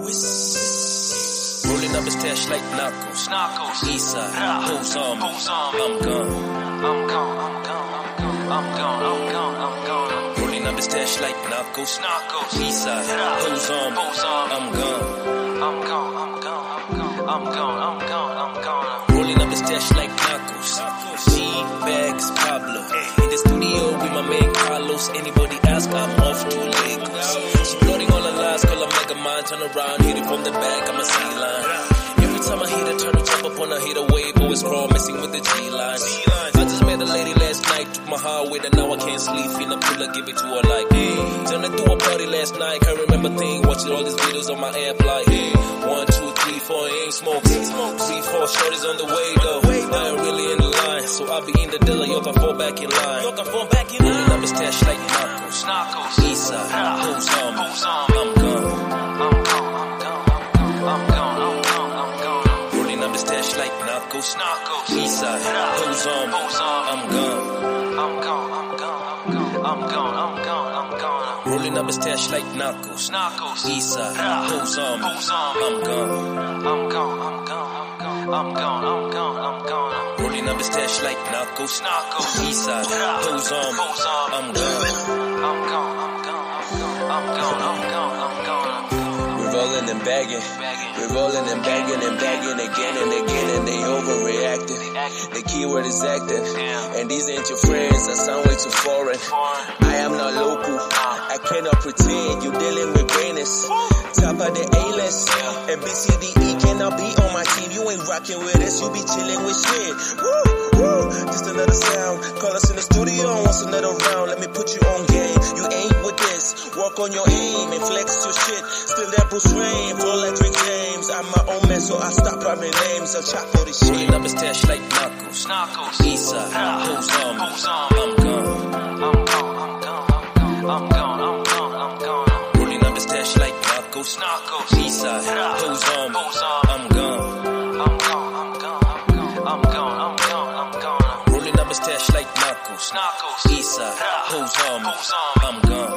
Rolling up his stash like Knuckles. Eastside, who's on me? I'm gone. Rolling up his stash like Knuckles. Eastside, who's on me? I'm gone. Rolling up his stash like Knuckles. G-Bags, Pablo. In the studio with my man Carlos. Anybody ask, I'm off to Lagos. She floating all her lies, call her mega mind. Turn around, hit it from the back, I'm a C-line. Every time I hit a turn, jump up on her, hit a wave, always crawl, messing with the G-line. I just met a lady last night, took my heart with her, now I can't sleep, feeling pull her, give it to her like, hey. Turned her through a party last night, can't remember thing, watching all these videos on my app like, hey. 1, 2, 3, 4, ain't smoke. 3, 4 shorties on the way though. I ain't really in the line, so I'll be in the dealer, yo, I fall back in line. Rolling up his stash like Knuckles. Eastside, who's on me? I'm gone. Rolling up his stash like Knuckles. Eastside, who's on me? I'm gone. Rolling up his stash like Knuckles. Eastside, who's on me? I'm gone. Rolling up his stash like Knuckles. Eastside, who's on me? I'm gone. We're rolling and bagging. We're rolling and bagging again and again, and they overreacting. The keyword is acting. And these ain't your friends, I sound way too foreign. I am not local, I cannot pretend. You dealing with greatness, top of the A-list. And BCDE cannot be on my team. You ain't rocking with us, you be chilling with shit. Woo, woo, just another sound. Call us in the studio and wants another round. Let me put you on game, you ain't with this. Work on your aim and flex your shit. Still that Bruce Wayne, flow like Rick James. I'm my own man, so I stop rhyming names. I'll chop for this shit. Rolling up his stash like Knuckles. Eastside, who's on me? I'm gone. Rolling up his stash like Knuckles. Eastside, who's on me? I'm gone. Rolling up his stash like Knuckles. Eastside, who's on me? I'm gone.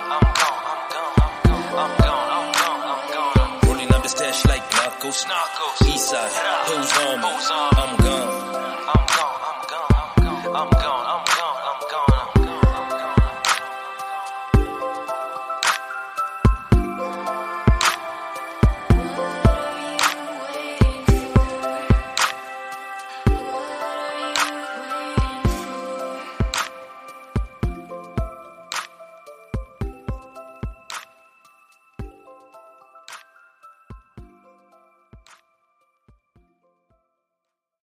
Rolling up his stash like Knuckles. Eastside, who's on me? I'm gone.